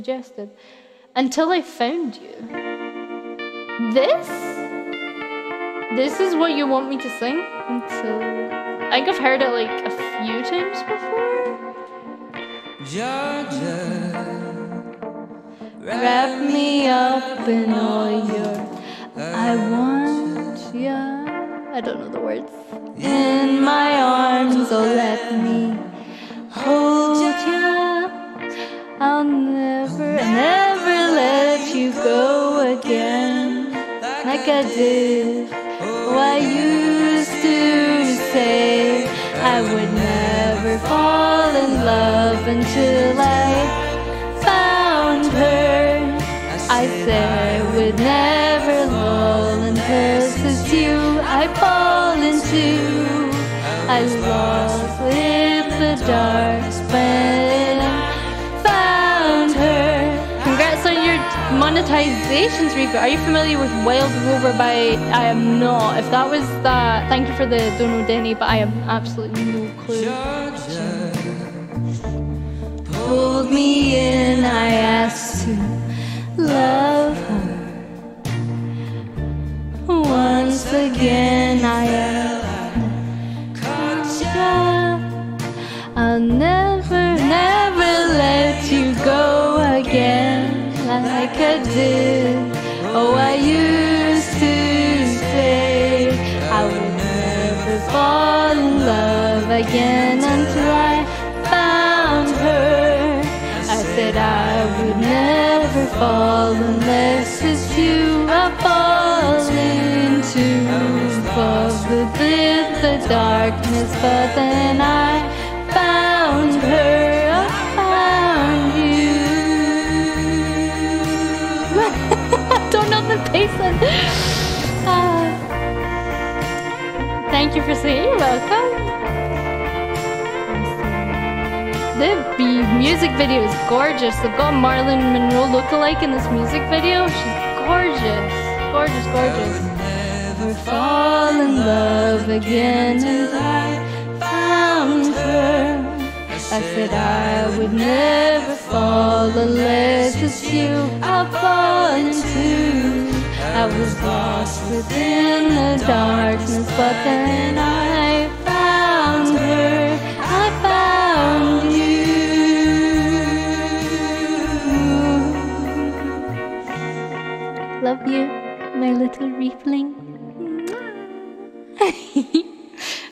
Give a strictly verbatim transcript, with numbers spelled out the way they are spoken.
suggested. Until I found you. This? This is what you want me to sing? Until... I think I've heard it like a few times before. Georgia, wrap me up in all your I want ya. I don't know the words. In my arms, oh let me hold ya. I'll never, never let you go again. Like I did. Oh, I used to say I would never fall in love until I found her. I said I would never lull until it's you I fall into. I lost in the dark when I found her. Congrats on your monetization, Reaper. Are you familiar with Wild Rover by... I am not. If that was that, thank you for the don't know Denny, but I have absolutely no clue. Pulled me in, I asked to love her. Once again I asked, I'll never, never let you go again like I did. Oh, I used to say I would never fall in love again until I found her. I said I would never fall unless it's you I fall into. Above within the darkness, but then I found her. I found you. I don't know the pacing. Uh, thank you for saying you're welcome. The music video is gorgeous. They've got Marilyn Monroe lookalike in this music video. She's gorgeous. Gorgeous, gorgeous. Never fall in love again, and I found her. I said I would never fall unless it's you I fall into. I was lost within the darkness, but then I